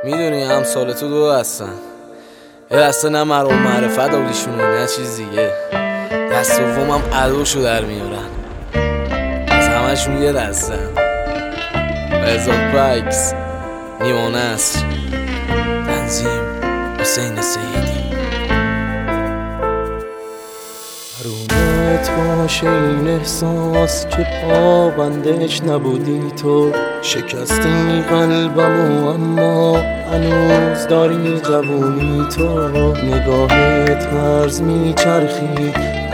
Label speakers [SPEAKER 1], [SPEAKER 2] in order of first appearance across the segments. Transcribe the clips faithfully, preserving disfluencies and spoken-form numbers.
[SPEAKER 1] میدونی هم سال تو دو هستن، یه دسته نه مرو معرفت آبلیشونه نه چیز دیگه، دست دومم عدوشو در میارن، از همشون یه دستن. بزاد بکس نیما نصر، تنظیم حسین سیدی.
[SPEAKER 2] حرومت باشه این احساس که پابندش نبودی تو، شکستی قلبمو اما هنوز داری جوونی تو. نگاهت هرز میچرخی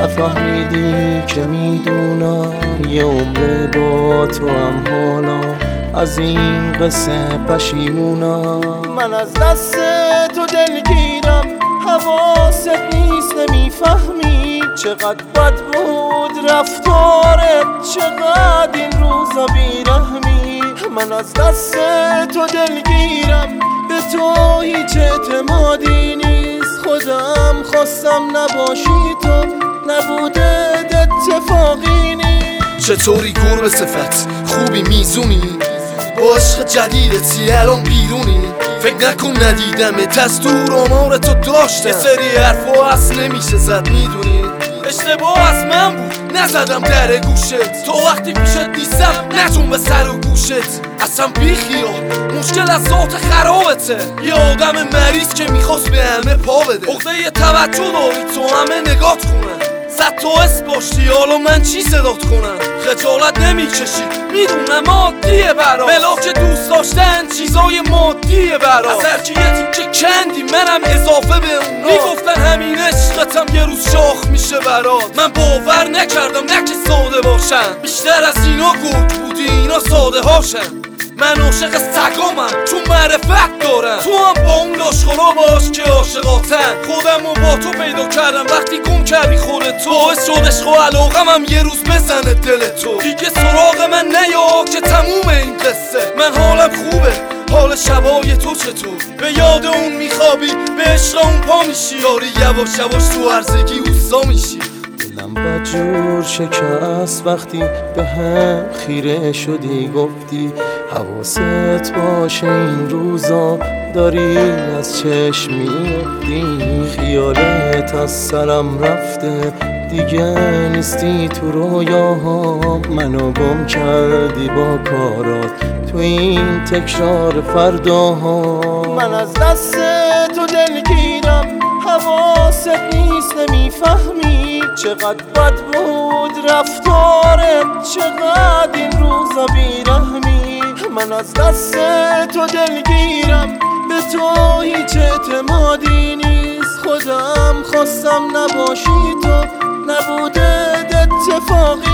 [SPEAKER 2] نفهمیدی که میدونم یه عمر با تو هم حالا از این قصه پشیمونم. من از دست تو دلگیرم حواست نیست نمیفهمی چقدر بد بود رفتارت، چقدر این روزا بیرحمی. من از دست تو دلگیرم به تو هیچ اعتمادی نیست، خودم خواستم نباشی تو نبوده اتفاقی نیست.
[SPEAKER 3] چطوری گربه صفت خوبی میزونی با عشق جدیدتی الان بیرونی، فکر نکن ندیدمت از دور آمار تو داشتم. یه سری حرفا اصل نمیشه زد میدونی، اشتباه از من بود نزدم در گوشت، تو وقتی پیشت نیستم نتون به سر و گوشت. اصلا بیخیال مشکل از ذات خرابته، یه آدم مریض که میخواست به همه پا بده. عقده یه توجه داری تو همه نگات کنن، صد تو اسم باشتی حالا من چی صدات کنم. خجالت نمیکشی میدونم عادیه برات، بلا که دوست داشتن چیزای مادیه برات. از هرکی یه تیکه کندی منم اضافه به اونا، میگفتن همین عشقتم یه روز شاخ میشه برات. من باور نکردم نه که ساده باشن، بیشتر از اینا گرگ بودی اینا ساده هاشن. من عاشق سگامم چون معرفت دارم، تو هم با اون لاشخورا باش که عاشقاتن. خودم رو با تو پیدا کردم وقتی گم کردی خودت، تو باعث شد عشق و علاقم هم یه روز بزنه دل تو. دیگه سراغ من نیا که تموم این قصه، من حالم خوبه حال شبای تو چطور؟ به یاد اون میخوابی به عشق اون پا میشی، یاری یواش یواش تو هرزگی اوستا میشی.
[SPEAKER 2] دلم بدجور شکست وقتی به هم خیره شدی گفتی حواست باشه این روزا داری از چشم میفتی. خیالت از سرم رفته دیگه نیستی تو رویاها، منو گم کردی با کارات تو این تکرار فرداها. من از دست تو دلگیرم حواست نیست نمیفهمی چقدر بد بود رفتارت، چقدر این روزا بیرحمی. من از دست تو دلگیرم به تو هیچ اعتمادی نیست، خودم خواستم نباشی تو نبوده اتفاقی